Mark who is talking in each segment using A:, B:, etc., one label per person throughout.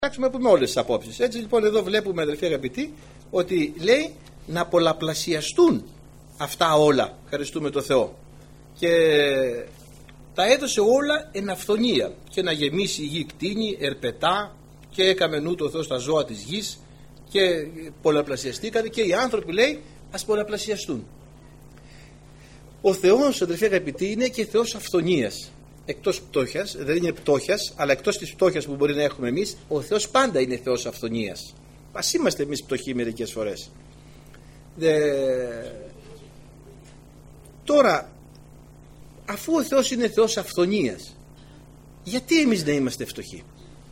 A: να πούμε όλες τις απόψεις. Έτσι λοιπόν εδώ βλέπουμε, αδελφοί αγαπητοί, ότι λέει να πολλαπλασιαστούν αυτά όλα, ευχαριστούμε το Θεό, και τα έδωσε όλα εν αυθονία, και να γεμίσει η γη κτήνη, ερπετά, και έκαμε νου το Θεό στα ζώα της γης, και πολλαπλασιαστήκατε, και οι άνθρωποι, λέει, ας πολλαπλασιαστούν. Ο Θεός, αδελφοί αγαπητοί, είναι και Θεός αυθονίας. Εκτός πτώχειας, δεν είναι πτώχειας, αλλά εκτός της πτώχειας που μπορεί να έχουμε εμείς, ο Θεός πάντα είναι Θεός αυθονίας. Ας είμαστε εμείς πτωχοί μερικές φορές. Τώρα, αφού ο Θεός είναι Θεός αυθονίας, γιατί εμείς να είμαστε φτωχοί?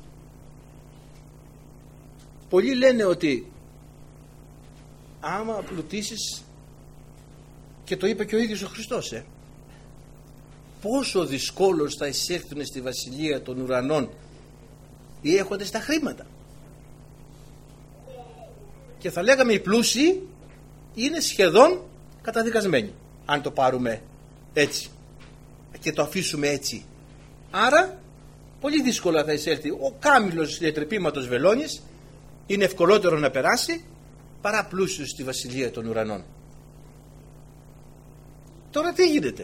A: Πολλοί λένε ότι άμα πλουτίσεις, και το είπε και ο ίδιος ο Χριστός, πόσο δυσκόλως θα εισέλθουν στη βασιλεία των ουρανών οι έχοντες τα χρήματα. Και θα λέγαμε οι πλούσιοι είναι σχεδόν καταδικασμένοι, αν το πάρουμε έτσι και το αφήσουμε έτσι. Άρα πολύ δύσκολα θα εισέλθει. Ο κάμιλος λιετρεπήματος βελόνης είναι ευκολότερο να περάσει παρά πλούσιος στη βασιλεία των ουρανών. Τώρα τι γίνεται?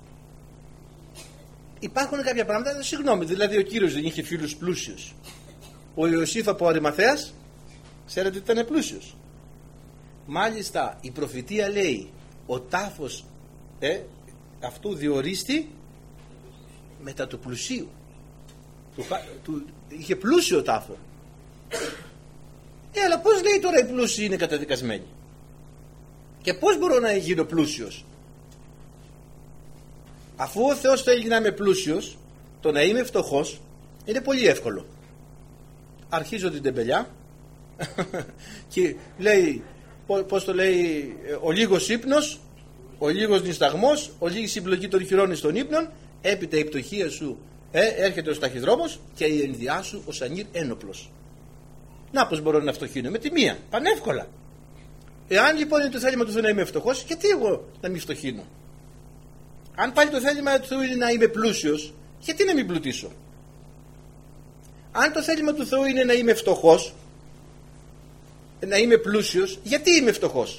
A: Υπάρχουν κάποια πράγματα, συγγνώμη, δηλαδή ο Κύριος δεν είχε φίλους πλούσιους? Ο Ιωσήφ από Αριμαθέας, ξέρετε ότι ήταν πλούσιος. Μάλιστα η προφητεία λέει, ο τάφος αυτού διορίστη μετά του πλουσίου. Είχε πλούσιο τάφο. Αλλά πώς λέει τώρα οι πλούσιοι είναι καταδικασμένοι? Και πώς μπορώ να γίνω πλούσιος? Αφού ο Θεός θέλει να είμαι πλούσιος, το να είμαι φτωχός είναι πολύ εύκολο. Αρχίζω την τεμπελιά και λέει, πώς το λέει, ο λίγος ύπνος, ο λίγος νησταγμός, ο λίγη συμπλοκή των χειρών στον ύπνον, έπειτα η πτωχία σου έρχεται ως ταχυδρόμος και η ενδιά σου ως ανήρ ένοπλος. Να πως μπορώ να φτωχύνω? Με τη μία, πανεύκολα. Εάν λοιπόν είναι το θέλημα του Θεού να είμαι φτωχός, γιατί εγώ να μην φτωχύνω? Αν πάλι το θέλημα του Θεού είναι να είμαι πλούσιος, γιατί να μην πλουτίσω? Αν το θέλημα του Θεού είναι να είμαι φτωχός, να είμαι πλούσιος, γιατί είμαι φτωχός?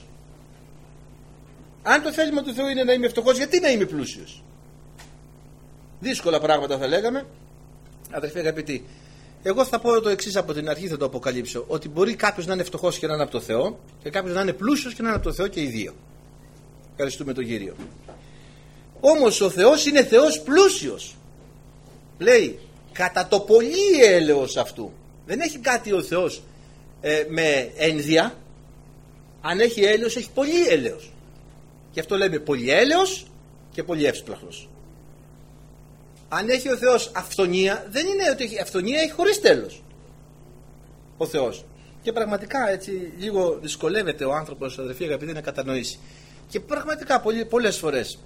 A: Αν το θέλημα του Θεού είναι να είμαι φτωχός, γιατί να είμαι πλούσιος? Δύσκολα πράγματα θα λέγαμε, αδερφοί αγαπητοί. Εγώ θα πω το εξής από την αρχή, θα το αποκαλύψω, ότι μπορεί κάποιος να είναι φτωχός και να είναι από το Θεό, και κάποιος να είναι πλούσιος και να είναι από το Θεό, και οι δύο. Ευχαριστούμε τον Κύριο. Όμως ο Θεός είναι Θεός πλούσιος. Λέει κατά το πολύ έλεος αυτού. Δεν έχει κάτι ο Θεός με ένδια. Αν έχει έλεος, έχει πολύ έλεος. Γι' αυτό λέμε πολύ έλεος και πολύ εύσπλαχνος. Αν έχει ο Θεός αυθονία, δεν είναι ότι έχει αυθονία, έχει χωρίς τέλος ο Θεός. Και πραγματικά έτσι λίγο δυσκολεύεται ο άνθρωπος, αδερφοί αγαπητοί, να κατανοήσει. Και πραγματικά πολλές φορές.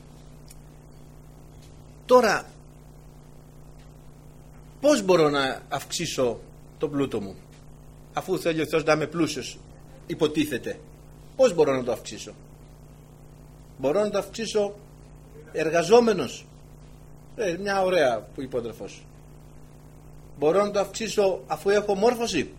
A: Τώρα, πώς μπορώ να αυξήσω τον πλούτο μου, αφού θέλει ο Θεός να είμαι πλούσιος, υποτίθεται? Πώς μπορώ να το αυξήσω? Μπορώ να το αυξήσω εργαζόμενος? Μια ωραία που είπε ο αδερφός. Μπορώ να το αυξήσω αφού έχω μόρφωση?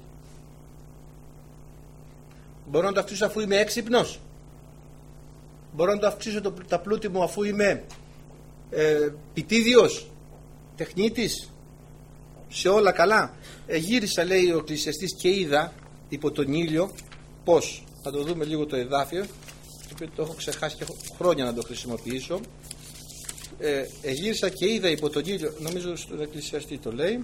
A: Μπορώ να το αυξήσω αφού είμαι έξυπνος? Μπορώ να το αυξήσω τα πλούτη μου αφού είμαι πιτίδιος, τεχνίτης, σε όλα καλά? Γύρισα, λέει ο Εκκλησιαστής, και είδα υπό τον ήλιο πως, θα το δούμε λίγο το εδάφιο, το έχω ξεχάσει και έχω χρόνια να το χρησιμοποιήσω. Γύρισα και είδα υπό τον ήλιο, νομίζω στον Εκκλησιαστή το λέει,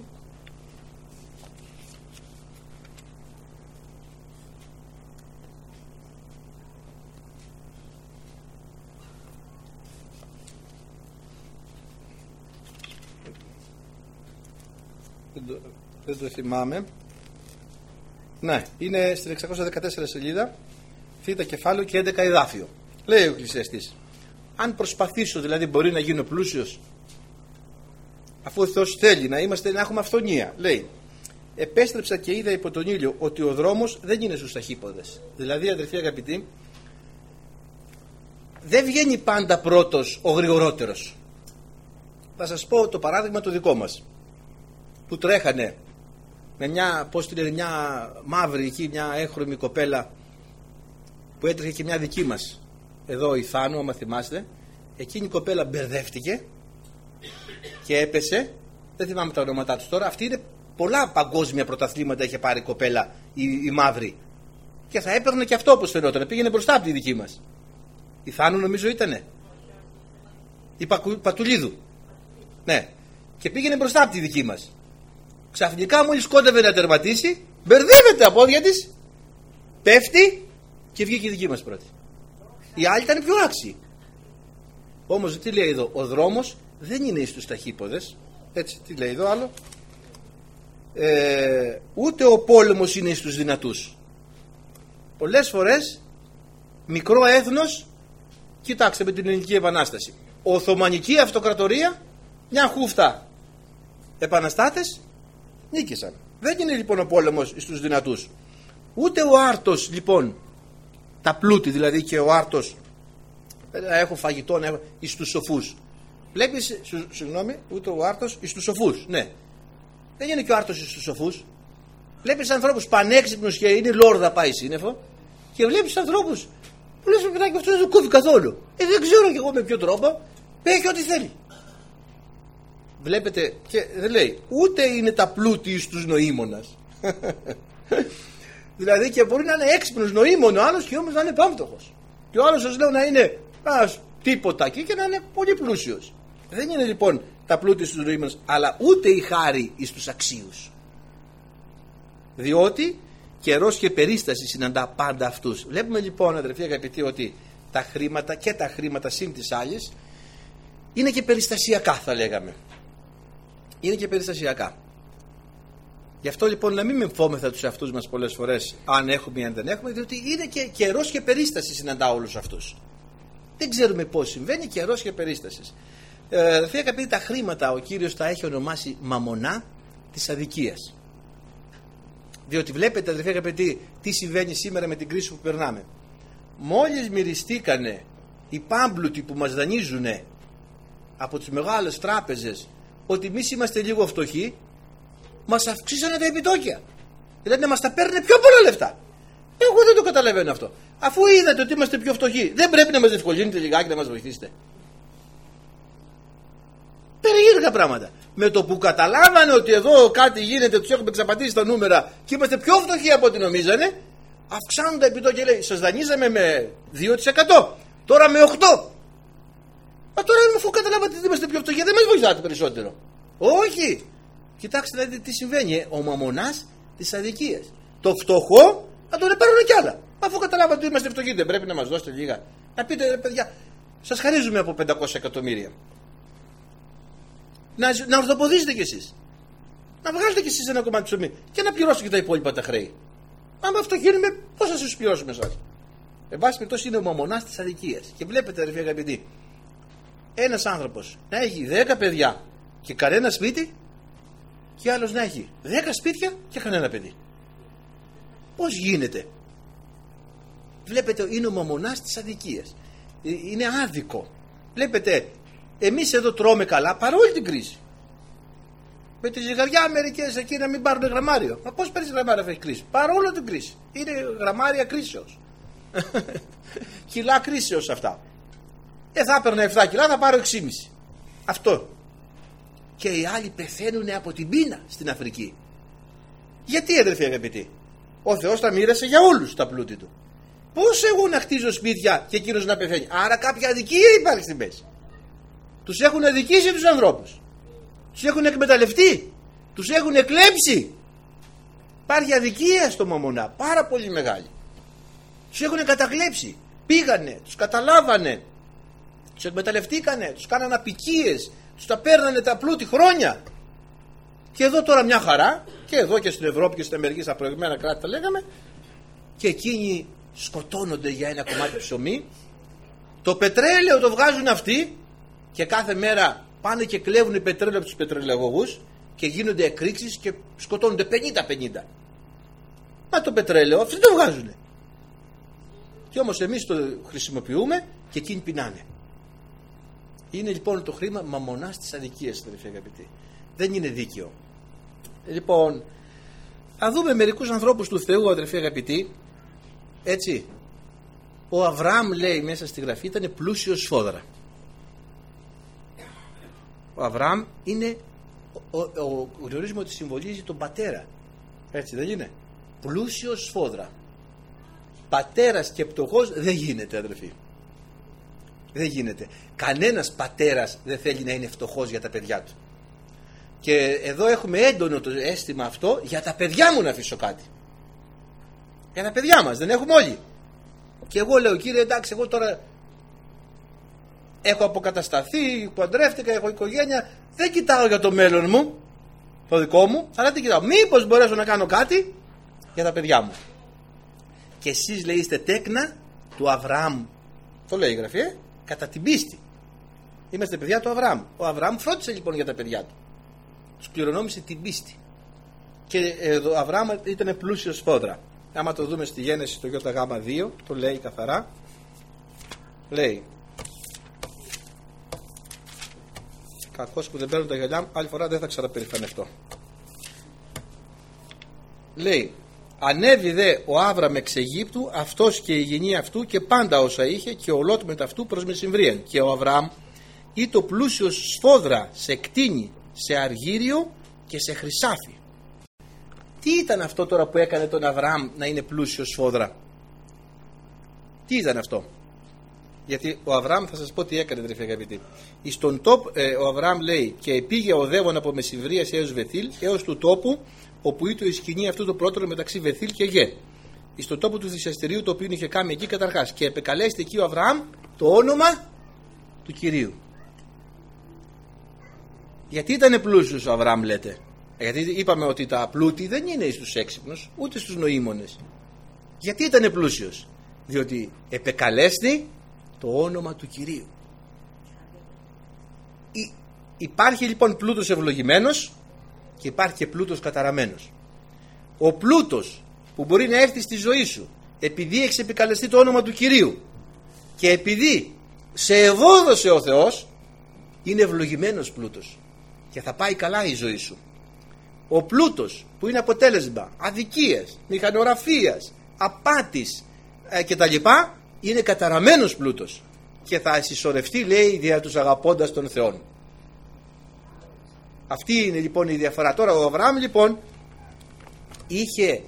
A: δεν το θυμάμαι. Ναι, είναι στην 614 σελίδα, θήτα κεφάλαιο και 11 εδάφιο. Λέει ο Εκκλησιαστής, αν προσπαθήσω, δηλαδή μπορεί να γίνω πλούσιος, αφού ο Θεός θέλει να έχουμε αυθονία. Λέει, επέστρεψα και είδα υπό τον ήλιο ότι ο δρόμος δεν είναι στους ταχύποδες. Δηλαδή, αδερφοί αγαπητοί, δεν βγαίνει πάντα πρώτος ο γρηγορότερος. Θα σας πω το παράδειγμα το δικό μας, που τρέχανε με μια, πώς τη λένε, μια μαύρη εκεί, μια έγχρωμη κοπέλα που έτρεχε και μια δική μας εδώ η Θάνου, άμα θυμάστε. Εκείνη η κοπέλα μπερδεύτηκε και έπεσε, δεν θυμάμαι τα ονόματά τους τώρα. Αυτή είναι πολλά παγκόσμια πρωταθλήματα, είχε πάρει η κοπέλα η μαύρη, και θα έπαιρνε και αυτό όπως φαινόταν, πήγαινε μπροστά από τη δική μας. Η Θάνου νομίζω ήτανε, η Πατουλίδου, ναι, και πήγαινε μπροστά από τη δική μας. Ξαφνικά μόλις σκόντευε να τερματίσει, μπερδεύεται τα πόδια της, πέφτει και βγήκε η δική μας πρώτη. Οι άλλοι ήταν πιο άξιοι. Όμως τι λέει εδώ, ο δρόμος δεν είναι εις τους ταχύποδες, έτσι, τι λέει εδώ άλλο, ούτε ο πόλεμος είναι εις τους δυνατούς. Πολλές φορές μικρό έθνος, κοιτάξτε με την Ελληνική Επανάσταση, Οθωμανική Αυτοκρατορία, μια χούφτα επαναστάτες νίκησαν. Δεν είναι λοιπόν ο πόλεμος εις τους δυνατούς. Ούτε ο άρτος λοιπόν, τα πλούτη δηλαδή, και ο άρτος έχω φαγητό, έχω εις τους σοφούς. Βλέπεις, συγγνώμη, ούτε ο άρτος εις τους σοφούς. Ναι, δεν είναι και ο άρτος εις τους σοφούς. Βλέπεις ανθρώπους πανέξυπνους και είναι λόρδα πάει σύννεφο, και βλέπεις ανθρώπους που λες παιδάκι, αυτό δεν το κόβει καθόλου. Δεν ξέρω κι εγώ με ποιο τρόπο, έχει ό,τι θέλει. Βλέπετε, και δεν λέει ούτε είναι τα πλούτη εις τους νοήμονας. Δηλαδή και μπορεί να είναι έξυπνος νοήμων ο άλλος και όμως να είναι πάμπτωχος. Και ο άλλος, σας λέω, να είναι τίποτα εκεί και να είναι πολύ πλούσιος. Δεν είναι λοιπόν τα πλούτη στους νοήμονες, αλλά ούτε η χάρη εις τους αξίους. Διότι καιρός και περίσταση συναντά πάντα αυτούς. Βλέπουμε λοιπόν, αδερφοί αγαπητοί, ότι τα χρήματα και τα χρήματα συν τις άλλες είναι και περιστασιακά, θα λέγαμε. Είναι και περιστασιακά. Γι' αυτό λοιπόν να μην μεμφόμεθα τους εαυτούς μας πολλές φορές αν έχουμε ή αν δεν έχουμε, διότι είναι και καιρός και περίσταση συναντά όλους αυτούς. Δεν ξέρουμε πώς συμβαίνει, καιρός και περίσταση. Αδερφοί αγαπητοί, τα χρήματα ο Κύριος τα έχει ονομάσει μαμονά της αδικίας. Διότι βλέπετε, αδερφοί αγαπητοί, τι συμβαίνει σήμερα με την κρίση που περνάμε. Μόλις μυριστήκανε οι πάμπλουτοι που μας δανείζουνε από τις μεγάλες τράπεζες ότι εμείς είμαστε λίγο φτωχοί, μας αυξήσανε τα επιτόκια. Δηλαδή μας τα παίρνουν πιο πολλά λεφτά. Εγώ δεν το καταλαβαίνω αυτό. Αφού είδατε ότι είμαστε πιο φτωχοί, δεν πρέπει να μας διευκολύνετε λιγάκι, να μας βοηθήσετε? Περίεργα πράγματα. Με το που καταλάβανε ότι εδώ κάτι γίνεται, τους έχουμε εξαπατήσει τα νούμερα και είμαστε πιο φτωχοί από ό,τι νομίζανε, αυξάνουν τα επιτόκια. Λέει, σας δανείζαμε με 2%, τώρα με 8%. Μα τώρα αφού καταλάβατε ότι είμαστε πιο φτωχοί, δεν μας βοηθάτε περισσότερο? Όχι. Κοιτάξτε δηλαδή τι συμβαίνει. Ο μαμονάς της αδικίας. Το φτωχό να τον πάρουν κι άλλα. Αφού καταλάβατε ότι είμαστε φτωχοί, δεν πρέπει να μας δώσετε λίγα? Να πείτε, παιδιά, σας χαρίζουμε από 500 εκατομμύρια. Να ορθοποδήσετε κι εσείς. Να βγάλετε κι εσείς ένα κομμάτι ψωμί και να πληρώσετε και τα υπόλοιπα τα χρέη. Άμα αυτό γίνουμε, πώς θα σας πληρώσουμε εσάς? Εν πάση περιπτώσει, είναι ο μαμονάς της αδικίας. Και βλέπετε, αδερφοί αγαπητοί, ένας άνθρωπος να έχει 10 παιδιά και κανένα σπίτι, και άλλος να έχει 10 σπίτια και κανένα παιδί. Πώς γίνεται? Βλέπετε, είναι ο μαμονάς της αδικίας. Είναι άδικο. Βλέπετε, εμείς εδώ τρώμε καλά παρόλη την κρίση. Με τη ζυγαριά μερικές εκεί να μην πάρουν γραμμάριο. Μα πώς παίρνεις γραμμάριο αυτή η κρίση? Παρόλο την κρίση. Είναι γραμμάρια κρίσεως. Κιλά κρίσεως αυτά. Θα έπαιρνα 7 κιλά, θα πάρω 6,5. Αυτό. Και οι άλλοι πεθαίνουν από την πείνα στην Αφρική. Γιατί, αδερφοί αγαπητοί? Ο Θεός τα μοίρασε για όλους τα πλούτη του. Πώς εγώ να χτίζω σπίτια και εκείνος να πεθαίνει? Άρα κάποια αδικία υπάρχει στη μέση. Τους έχουν αδικήσει τους ανθρώπους. Τους έχουν εκμεταλλευτεί. Τους έχουν εκλέψει. Υπάρχει αδικία στο μαμονά, πάρα πολύ μεγάλη. Τους έχουν κατακλέψει. Πήγανε, τους καταλάβανε, τους εκμεταλλευτήκανε, τους κάνανε απικίες, τους τα παίρνανε τα πλούτη χρόνια. Και εδώ τώρα μια χαρά, και εδώ και στην Ευρώπη και στην Αμερική, στα προηγμένα κράτη τα λέγαμε, και εκείνοι σκοτώνονται για ένα κομμάτι ψωμί. Το πετρέλαιο το βγάζουν αυτοί και κάθε μέρα πάνε και κλέβουν πετρέλαιο από τους πετρελαιογωγούς και γίνονται εκρήξεις και σκοτώνονται 50-50. Μα το πετρέλαιο αυτοί το βγάζουν. Και όμως εμείς το χρησιμοποιούμε και εκείνοι πεινάνε. Είναι λοιπόν το χρήμα μαμονάς της αδικίας, αδερφοί αγαπητοί. Δεν είναι δίκαιο. Λοιπόν, Θα δούμε μερικούς ανθρώπους του Θεού, αδερφοί αγαπητοί, έτσι. Ο Αβραάμ, λέει μέσα στη Γραφή, ήταν πλούσιος σφόδρα. Ο Αβραάμ είναι, γνωρίζουμε ότι συμβολίζει τον πατέρα. Έτσι δεν είναι? Πλούσιος σφόδρα. Πατέρας και πτωχός δεν γίνεται, αδερφοί. Δεν γίνεται. Κανένας πατέρας δεν θέλει να είναι φτωχός για τα παιδιά του. Και εδώ έχουμε έντονο το αίσθημα αυτό, για τα παιδιά μου να αφήσω κάτι. Για τα παιδιά μας, δεν έχουμε όλοι. Και εγώ λέω, Κύριε, εντάξει, εγώ τώρα έχω αποκατασταθεί, παντρεύτηκα, έχω οικογένεια, δεν κοιτάω για το μέλλον μου, το δικό μου, αλλά τι κοιτάω? Μήπως μπορέσω να κάνω κάτι για τα παιδιά μου. Και εσείς, λέει, είστε τέκνα του Αβραάμ. Το λέει η Γραφή, κατά την πίστη. Είμαστε παιδιά του Αβραάμ. Ο Αβραάμ φρόντισε λοιπόν για τα παιδιά του. Τους κληρονόμησε την πίστη. Και ο Αβραάμ ήταν πλούσιος σφόδρα. Άμα το δούμε στη Γένεση το ΙΓ2, το λέει καθαρά. Λέει, κακός που δεν παίρνουν τα γυαλιά μου, άλλη φορά δεν θα ξαναπερηφανευτώ. Λέει, ανέβη δε ο Άβραμ εξ Αιγύπτου, αυτός και η γενή αυτού και πάντα όσα είχε, και ο Λώτ μετ' αυτού προς Μεσημβρίαν. Και ο Αβραάμ ήτο πλούσιος σφόδρα σε κτήνη, σε αργύριο και σε χρυσάφι. Τι ήταν αυτό τώρα που έκανε τον Αβραάμ να είναι πλούσιος σφόδρα? Τι ήταν αυτό? Γιατί ο Αβραάμ, θα σας πω τι έκανε, αδερφοί αγαπητοί. Στον ο Αβραάμ λέει, και πήγε οδεύων από Μεσημβρίας έως Βεθήλ, έως του τόπου όπου ήτο η σκηνή αυτού το πρώτο μεταξύ Βεθήλ και Γε. Στον τόπο του θυσιαστηρίου το οποίο είχε κάνει εκεί καταρχάς. Και επεκαλέστη εκεί ο Αβραάμ το όνομα του Κυρίου. Γιατί ήταν πλούσιος ο Αβραάμ, λέτε? Γιατί είπαμε ότι τα πλούτη δεν είναι στους έξυπνους ούτε στους νοήμονες. Γιατί ήταν πλούσιος? Διότι επεκαλέστη το όνομα του Κυρίου. Υπάρχει λοιπόν πλούτος ευλογημένος και υπάρχει και πλούτος καταραμένος. Ο πλούτος που μπορεί να έρθει στη ζωή σου επειδή έχεις επικαλεστεί το όνομα του Κυρίου και επειδή σε ευόδωσε ο Θεός, είναι ευλογημένος πλούτος και θα πάει καλά η ζωή σου. Ο πλούτος που είναι αποτέλεσμα αδικίας, μηχανογραφίας, απάτης κτλ. Είναι καταραμένος πλούτος και θα συσσωρευτεί, λέει, δια τους αγαπώντας τον Θεόν. Αυτή είναι λοιπόν η διαφορά. Τώρα ο Αβραάμ λοιπόν είχε,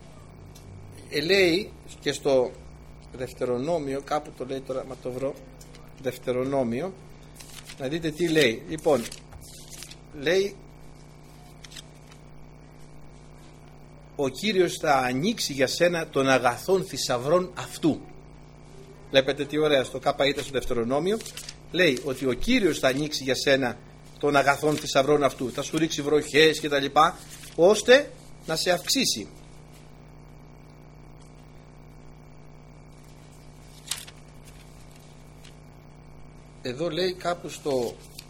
A: λέει και στο Δευτερονόμιο, κάπου το λέει τώρα, μα το βρω, Δευτερονόμιο, να δείτε τι λέει. Λοιπόν, λέει, ο Κύριος θα ανοίξει για σένα των αγαθών θησαυρών αυτού. Βλέπετε τι ωραία, στο ΚΑΠΑ στο Δευτερονόμιο λέει ότι ο Κύριος θα ανοίξει για σένα των αγαθών θησαυρών αυτού, θα σου ρίξει βροχές και τα λοιπά, ώστε να σε αυξήσει. Εδώ λέει κάπου στο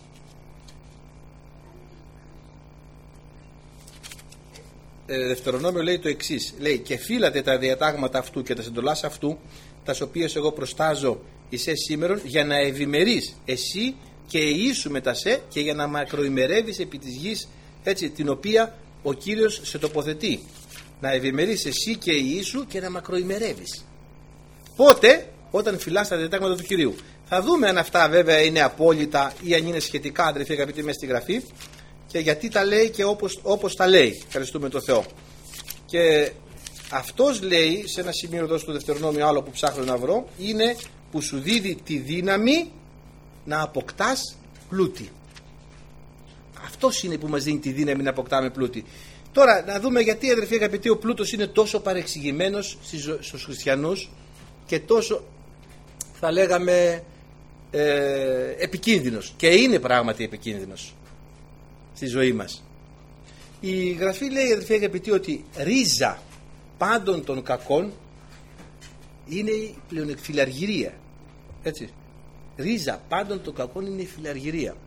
A: Δευτερονόμιο λέει το εξής, λέει, και φύλατε τα διατάγματα αυτού και τα εντολάς αυτού, τα οποίες εγώ προστάζω εις σήμερον, για να ευημερείς εσύ και Ιησού μετά σε, και για να μακροημερεύεις επί της γης, έτσι, την οποία ο Κύριος σε τοποθετεί. Να ευημερείς εσύ και Ιησού και να μακροημερεύεις. Πότε? Όταν φυλάς τα διατάγματα του Κυρίου. Θα δούμε αν αυτά βέβαια είναι απόλυτα ή αν είναι σχετικά, αδερφοί αγαπητοί, μέσα στη Γραφή, και γιατί τα λέει και όπως τα λέει. Ευχαριστούμε τον Θεό. Και αυτός λέει σε ένα σημείο εδώ στο Δευτερονόμιο, άλλο που ψάχνω να βρω, είναι που σου δίδει τη δύναμη να αποκτάς πλούτη. Αυτός είναι που μας δίνει τη δύναμη να αποκτάμε πλούτη. Τώρα να δούμε γιατί, αδερφοί αγαπητοί, ο πλούτος είναι τόσο παρεξηγημένος στους χριστιανούς και τόσο, θα λέγαμε, επικίνδυνος. Και είναι πράγματι επικίνδυνος στη ζωή μας. Η Γραφή λέει, αδερφοί αγαπητοί, ότι ρίζα πάντων των κακών είναι η φιλαργυρία. Έτσι. Ρίζα πάντων των κακών είναι η φιλαργυρία.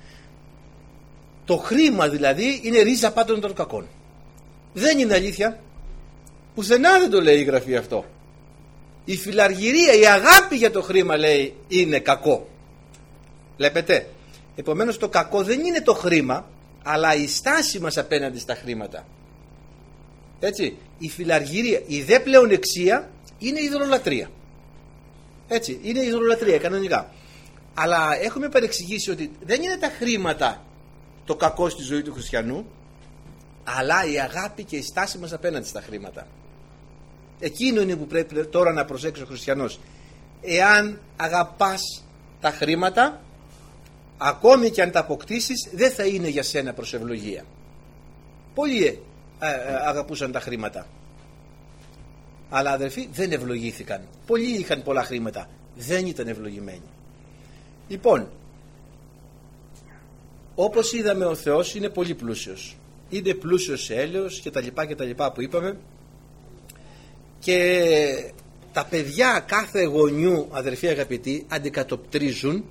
A: Το χρήμα δηλαδή είναι ρίζα πάντων των κακών. Δεν είναι αλήθεια. Πουθενά δεν το λέει η Γραφή αυτό. Η φιλαργυρία, η αγάπη για το χρήμα, λέει, είναι κακό. Βλέπετε. Επομένως το κακό δεν είναι το χρήμα, αλλά η στάση μας απέναντι στα χρήματα. Έτσι, η φιλαργυρία, η δε πλεονεξία είναι η ειδωλολατρία. Έτσι, είναι η ειδωλολατρία κανονικά. Αλλά έχουμε παρεξηγήσει ότι δεν είναι τα χρήματα το κακό στη ζωή του χριστιανού, αλλά η αγάπη και η στάση μας απέναντι στα χρήματα. Εκείνο είναι που πρέπει τώρα να προσέξει ο χριστιανός. Εάν αγαπάς τα χρήματα, ακόμη και αν τα αποκτήσεις, δεν θα είναι για σένα προς ευλογία. Πολλοί αγαπούσαν τα χρήματα, αλλά αδερφοί δεν ευλογήθηκαν. Πολλοί είχαν πολλά χρήματα, δεν ήταν ευλογημένοι. Λοιπόν, όπως είδαμε, ο Θεός είναι πολύ πλούσιος. Είναι πλούσιος σε έλεος και τα λοιπά που είπαμε. Και τα παιδιά κάθε γονιού, αδερφοί αγαπητοί, αντικατοπτρίζουν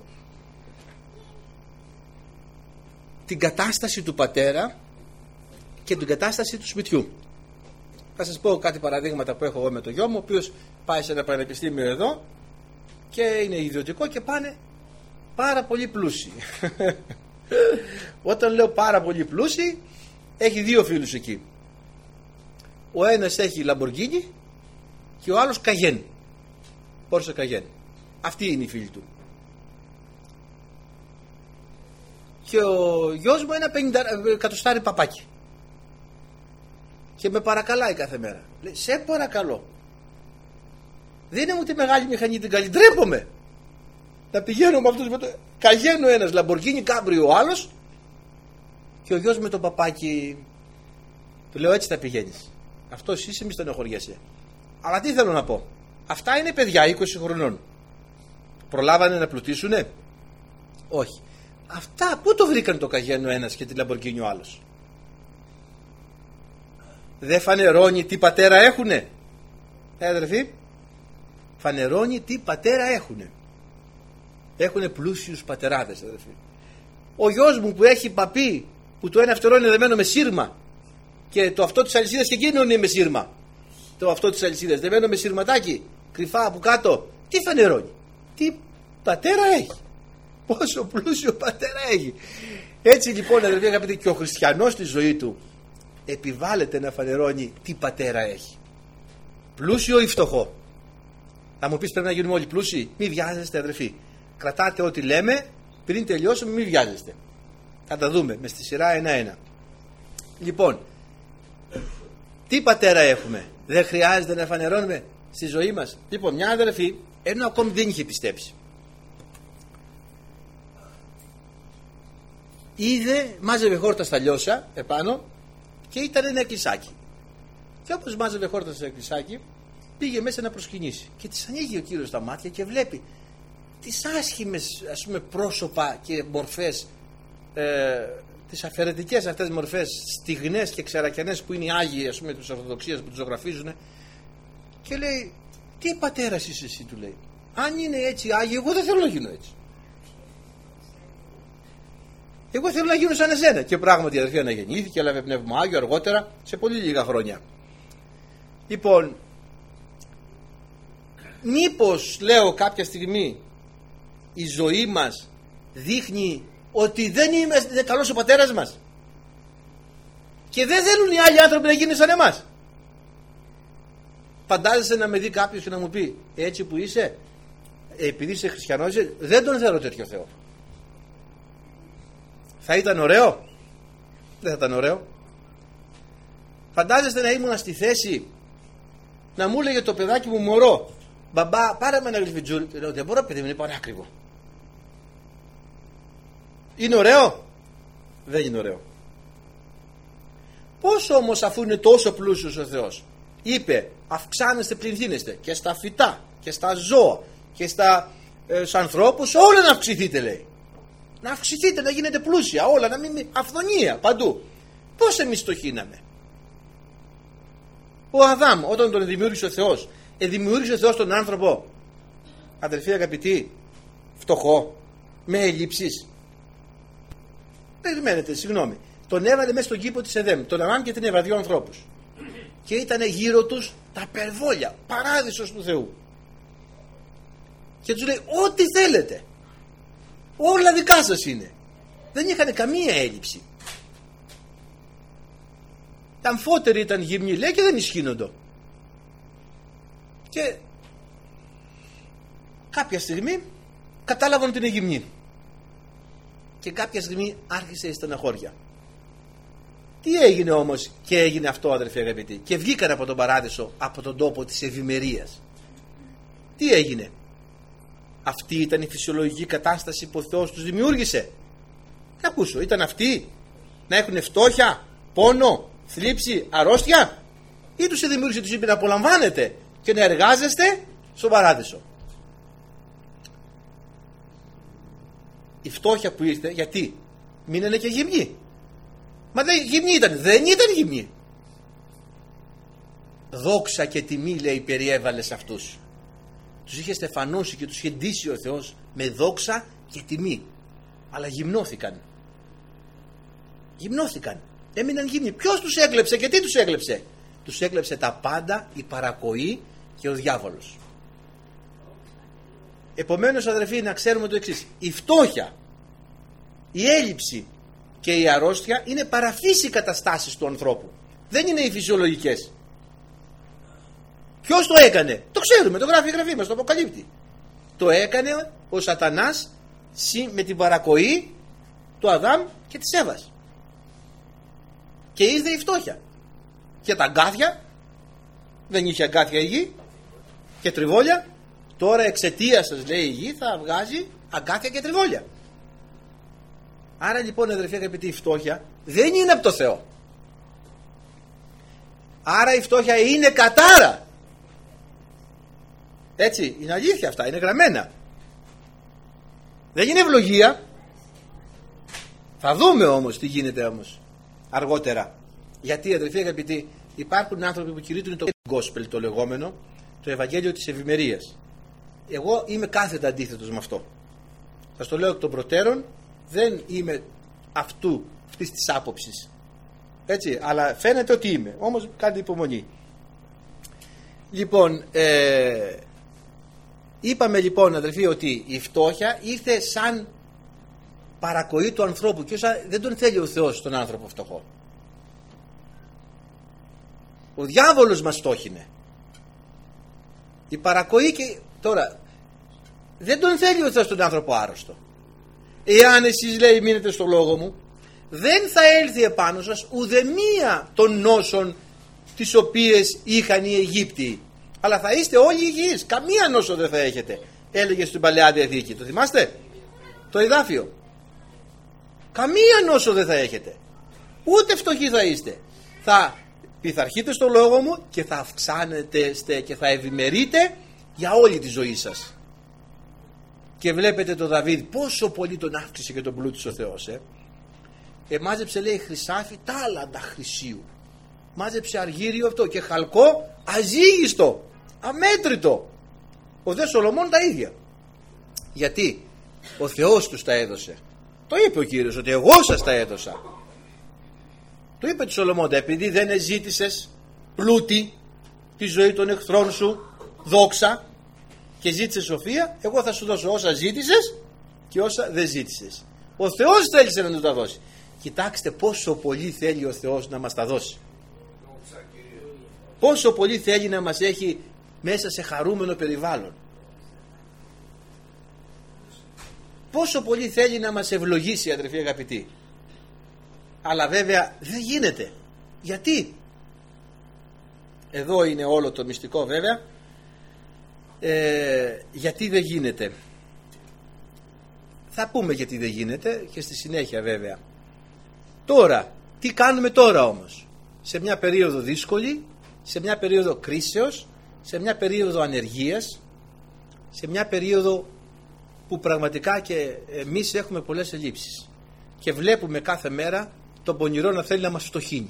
A: την κατάσταση του πατέρα και την κατάσταση του σπιτιού. Θα σας πω κάτι παραδείγματα που έχω εγώ με το γιο μου, ο οποίος πάει σε ένα πανεπιστήμιο εδώ και είναι ιδιωτικό και πάνε πάρα πολύ πλούσιοι. Όταν λέω πάρα πολύ πλούσιοι, έχει δύο φίλους εκεί. Ο ένας έχει Λαμποργκίνι και ο άλλος Καγέν, Πόρσε Καγέν. Αυτή είναι η φίλη του. Και ο γιος μου ένα 50 εκατοστάρι παπάκι και με παρακαλάει κάθε μέρα. Λέει, σε παρακαλώ, δίνε μου τη μεγάλη μηχανή την καλή, ντρέπομαι να πηγαίνω με αυτούς, με το Καγέν ο ένας, Λαμποργκίνι Κάμπριο ο άλλος, και ο γιος με το παπάκι. Του λέω, έτσι θα πηγαίνεις, αυτός είσαι, μη στενοχωριέσαι. Αλλά τι θέλω να πω, αυτά είναι παιδιά 20 χρονών. Προλάβανε να πλουτίσουνε? Όχι. Αυτά πού το βρήκαν το Καγέν ο ένας και τη Λαμποργκίνι ο άλλος? Δεν φανερώνει τι πατέρα έχουνε? Αδερφοί, φανερώνει τι πατέρα έχουνε. Έχουνε πλούσιους πατεράδες, αδερφοί. Ο γιος μου που έχει παπί, που το ένα φτερό είναι δεμένο με σύρμα και το αυτό της αλυσίδας και εκείνο είναι με σύρμα, το αυτό της αλυσίδας δεμένο με σύρματάκι κρυφά από κάτω, τι φανερώνει? Τι πατέρα έχει, πόσο πλούσιο πατέρα έχει. Έτσι λοιπόν, αδερφοί αγαπητοί, και ο χριστιανός στη ζωή του επιβάλλεται να φανερώνει τι πατέρα έχει, πλούσιο ή φτωχό. Θα μου πεις, πρέπει να γίνουμε όλοι πλούσιοι? Μη βιάζεστε, αδερφοί, κρατάτε ό,τι λέμε, πριν τελειώσουμε μη βιάζεστε. Θα τα δούμε με στη σειρά ένα-ένα. Λοιπόν, τι πατέρα έχουμε? Δεν χρειάζεται να φανερώνουμε στη ζωή μας? Λοιπόν, μια αδερφή, ενώ ακόμη δεν είχε πιστέψει, είδε, μάζευε χόρτα στα λιώσα επάνω και ήταν ένα εκκλησάκι. Και όπως μάζευε χόρτα στο εκκλησάκι, πήγε μέσα να προσκυνήσει και της ανοίγει ο Κύριος τα μάτια και βλέπει τις άσχημες, ας πούμε, πρόσωπα και μορφές, τις αφαιρετικές αυτές μορφές, στιγνές και ξερακιανές που είναι οι Άγιοι, ας πούμε, της Ορθοδοξίας που τους ζωγραφίζουν, και λέει, τι πατέρας είσαι εσύ, του λέει, αν είναι έτσι Άγιοι, εγώ δεν θέλω να γίνω έτσι, εγώ θέλω να γίνω σαν εσένα. Και πράγματι, αδερφή, αναγεννήθηκε, έλαβε πνεύμα Άγιο αργότερα, σε πολύ λίγα χρόνια. Λοιπόν, μήπως, λέω, κάποια στιγμή η ζωή μας δείχνει ότι δεν είναι καλός ο πατέρας μας και δεν θέλουν οι άλλοι άνθρωποι να γίνουν σαν εμάς? Φαντάζεσαι να με δει κάποιος και να μου πει, έτσι που είσαι, επειδή είσαι χριστιανός, δεν τον θέλω τέτοιο Θεό? Θα ήταν ωραίο? Δεν θα ήταν ωραίο. Φαντάζεστε να ήμουν στη θέση να μου έλεγε το παιδάκι μου, μωρό, μπαμπά, πάρε με ένα γλυφιτζούρι. Λέω, δεν μπορώ, παιδί μου, είναι πανάκριβο. Είναι ωραίο? Δεν είναι ωραίο. Πώς όμως, αφού είναι τόσο πλούσιος ο Θεός, είπε, αυξάνεστε, πληθύνεστε και στα φυτά και στα ζώα και στους ανθρώπους, όλα να αυξηθείτε, λέει. Να αυξηθείτε, να γίνετε πλούσια, όλα, να μην αυθονία παντού. Πώς εμείς το χύναμε? Ο Αδάμ, όταν τον δημιούργησε ο Θεός, δημιούργησε ο Θεός τον άνθρωπο, αδελφοί αγαπητοί, φτωχό, με ελλείψεις? Περιμένετε, συγγνώμη. Τον έβαλε μέσα στον κήπο της Εδέμ, τον Αδάμ και την Εύα, δύο ανθρώπους, και ήταν γύρω τους τα περβόλια, παράδεισος του Θεού, και τους λέει, ό,τι θέλετε, όλα δικά σας είναι. Δεν είχαν καμία έλλειψη. Τα αμφότεροι ήταν γυμνοί, λέει, και δεν ισχύνοντο. Και κάποια στιγμή κατάλαβαν ότι είναι γυμνοί. Και κάποια στιγμή άρχισε η στεναχώρια. Τι έγινε όμως και έγινε αυτό, αδερφοί αγαπητοί? Και βγήκαν από τον παράδεισο, από τον τόπο της ευημερίας. Τι έγινε? Αυτή ήταν η φυσιολογική κατάσταση που ο Θεός τους δημιούργησε? Να ακούσω, ήταν αυτή να έχουν φτώχεια, πόνο, θλίψη, αρρώστια? Ή τους δημιούργησε, τους είπε να απολαμβάνετε και να εργάζεστε στον παράδεισο? Η φτώχεια που ήρθε, γιατί? Μείνανε και γυμνοί. Μα γυμνοί ήταν, δεν ήταν γυμνοί. Δόξα και τιμή, λέει, περιέβαλε σε αυτούς. Τους είχε στεφανώσει και τους είχε ντύσει ο Θεός με δόξα και τιμή. Αλλά γυμνώθηκαν. Γυμνώθηκαν. Έμειναν γυμνοί. Ποιος τους έκλεψε και τι τους έκλεψε? Τους έκλεψε τα πάντα, η παρακοή και ο διάβολος. Επομένως, αδερφοί, να ξέρουμε το εξής: η φτώχεια, η έλλειψη και η αρρώστια είναι παραφύσιοι καταστάσεις του ανθρώπου. Δεν είναι οι φυσιολογικές. Ποιος το έκανε? Το ξέρουμε, το γράφει η Γραφή μας, το αποκαλύπτει. Το έκανε ο Σατανάς με την παρακοή του Αδάμ και της Εύας. Και ήρθε η φτώχεια. Και τα αγκάθια, δεν είχε αγκάθια η γη, και τριβόλια. Τώρα εξαιτίας σας, λέει, η γη θα βγάζει αγκάθια και τριβόλια. Άρα λοιπόν, αδερφοί αγαπητοί, η φτώχεια δεν είναι από το Θεό. Άρα η φτώχεια είναι κατάρα. Έτσι, είναι αλήθεια αυτά, είναι γραμμένα. Δεν είναι ευλογία. Θα δούμε όμως τι γίνεται όμως αργότερα. Γιατί, αδερφοί αγαπητοί, υπάρχουν άνθρωποι που κηρύττουν το gospel, το λεγόμενο, το Ευαγγέλιο της ευημερίας. Εγώ είμαι κάθετα αντίθετος με αυτό. Σας το λέω εκ των προτέρων, δεν είμαι αυτής της άποψης. Έτσι, αλλά φαίνεται ότι είμαι. Όμως κάντε υπομονή. Λοιπόν, είπαμε λοιπόν, αδελφοί, ότι η φτώχεια ήρθε σαν παρακοή του ανθρώπου και δεν τον θέλει ο Θεός τον άνθρωπο φτωχό. Ο διάβολος μας στόχινε. Η παρακοή. Και τώρα δεν τον θέλει ο Θεός τον άνθρωπο άρρωστο. Εάν εσείς, λέει, μείνετε στο λόγο μου, δεν θα έλθει επάνω σας ουδεμία των νόσων τις οποίες είχαν οι Αιγύπτιοι, αλλά θα είστε όλοι υγιείς, καμία νόσο δεν θα έχετε, έλεγε στην Παλαιά Διαθήκη. Το θυμάστε το εδάφιο? Καμία νόσο δεν θα έχετε, ούτε φτωχοί θα είστε. Θα πειθαρχείτε στο λόγο μου και θα αυξάνετε και θα ευημερείτε για όλη τη ζωή σας. Και βλέπετε τον Δαβίδ πόσο πολύ τον αύξησε και τον πλούτησε ο Θεός. Μάζεψε, λέει, χρυσάφι τάλαντα χρυσίου. Μάζεψε αργύριο αυτό και χαλκό αζύγιστο, αμέτρητο. Ο δε Σολομών τα ίδια. Γιατί ο Θεός τους τα έδωσε. Το είπε ο Κύριος ότι εγώ σας τα έδωσα. Το είπε του Σολομών, επειδή δεν ζήτησες πλούτη, τη ζωή των εχθρών σου, δόξα, και ζήτησες σοφία, εγώ θα σου δώσω όσα ζήτησες και όσα δεν ζήτησες. Ο Θεός θέλησε να του τα δώσει. Κοιτάξτε πόσο πολύ θέλει ο Θεός να μας τα δώσει. Πόσο πολύ θέλει να μας έχει μέσα σε χαρούμενο περιβάλλον. Πόσο πολύ θέλει να μας ευλογήσει, αδερφοί αγαπητοί. Αλλά βέβαια δεν γίνεται. Γιατί? Εδώ είναι όλο το μυστικό βέβαια. Γιατί δεν γίνεται. Θα πούμε γιατί δεν γίνεται και στη συνέχεια βέβαια. Τώρα, τι κάνουμε τώρα όμως? Σε μια περίοδο δύσκολη, σε μια περίοδο κρίσεως, σε μια περίοδο ανεργίας, σε μια περίοδο που πραγματικά και εμείς έχουμε πολλές ελλείψεις και βλέπουμε κάθε μέρα τον πονηρό να θέλει να μας φτωχύνει.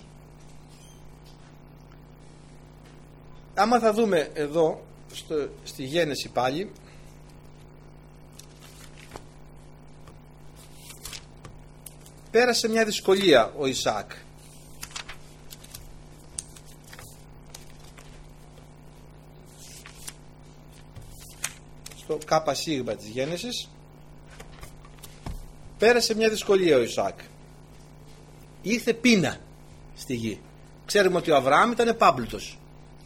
A: Άμα θα δούμε εδώ στη Γένεση πάλι, πέρασε μια δυσκολία ο Ισαάκ. Στο κάπα σίγμα της Γένεσης πέρασε μια δυσκολία ο Ισαάκ. Ήρθε πείνα στη γη. Ξέρουμε ότι ο Αβραάμ ήταν πάμπλουτος.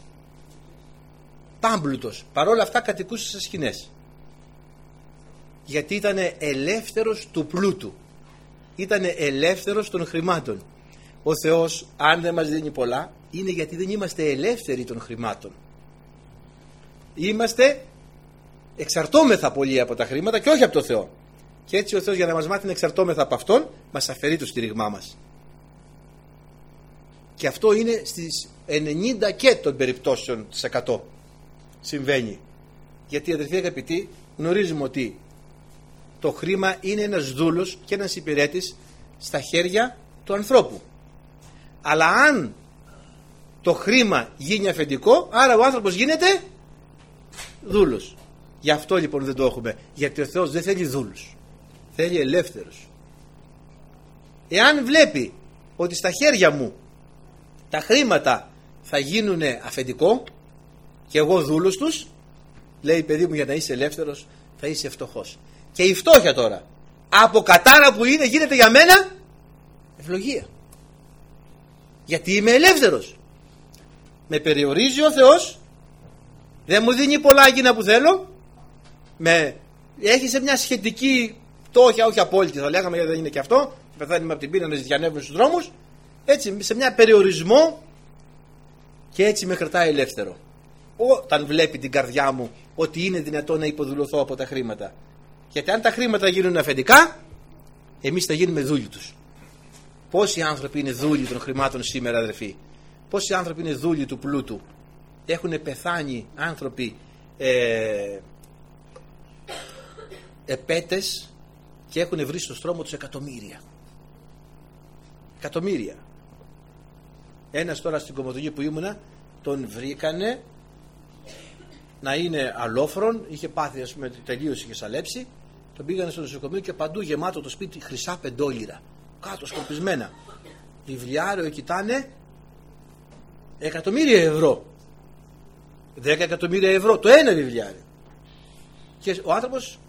A: Πάμπλουτος. Παρόλα αυτά κατοικούσε σε σκηνές. Γιατί ήταν ελεύθερος του πλούτου. Ήταν ελεύθερος των χρημάτων. Ο Θεός, αν δεν μας δίνει πολλά, είναι γιατί δεν είμαστε ελεύθεροι των χρημάτων. Εξαρτώμεθα πολύ από τα χρήματα και όχι από το Θεό. Και έτσι ο Θεός, για να μας μάθει να εξαρτώμεθα από Αυτόν, μας αφαιρεί το στήριγμά μας. Και αυτό είναι στις 90 και των περιπτώσεων της 100 συμβαίνει. Γιατί, αδερφοί αγαπητοί, γνωρίζουμε ότι το χρήμα είναι ένας δούλος και ένας υπηρέτης στα χέρια του ανθρώπου. Αλλά αν το χρήμα γίνει αφεντικό, άρα ο άνθρωπος γίνεται δούλος. Γι' αυτό λοιπόν δεν το έχουμε. Γιατί ο Θεός δεν θέλει δούλους, θέλει ελεύθερους. Εάν βλέπει ότι στα χέρια μου τα χρήματα θα γίνουν αφεντικό και εγώ δούλος τους, λέει, παιδί μου, για να είσαι ελεύθερος θα είσαι φτωχός. Και η φτώχεια τώρα, από κατάρα που είναι, γίνεται για μένα ευλογία. Γιατί είμαι ελεύθερος. Με περιορίζει ο Θεός, δεν μου δίνει πολλά εκείνα που θέλω, έχει σε μια σχετική φτώχεια, όχι απόλυτη θα λέγαμε, γιατί δεν είναι και αυτό, πεθάνουμε από την πείνα να ζητιανεύουμε στους δρόμους, έτσι σε μια περιορισμό, και έτσι με κρατάει ελεύθερο. Όταν βλέπει την καρδιά μου ότι είναι δυνατόν να υποδουλωθώ από τα χρήματα. Γιατί αν τα χρήματα γίνουν αφεντικά, εμείς θα γίνουμε δούλοι τους. Πόσοι άνθρωποι είναι δούλοι των χρημάτων σήμερα, αδερφοί? Πόσοι άνθρωποι είναι δούλοι του πλούτου? Έχουν πεθάνει άνθρωποι επέτες και έχουν βρει στο στρώμα τους εκατομμύρια. Εκατομμύρια. Ένας τώρα στην Κομοτογή που ήμουνα, τον βρήκανε να είναι αλόφρον, είχε πάθει, ας πούμε, τελείως είχε σαλέψει, τον πήγανε στο νοσοκομείο και παντού γεμάτο το σπίτι χρυσά πεντόλιρα, κάτω σκορπισμένα. Βιβλιάριο κοιτάνε, εκατομμύρια ευρώ, 10 εκατομμύρια ευρώ το ένα βιβλιάριο. Και ο άνθρωπος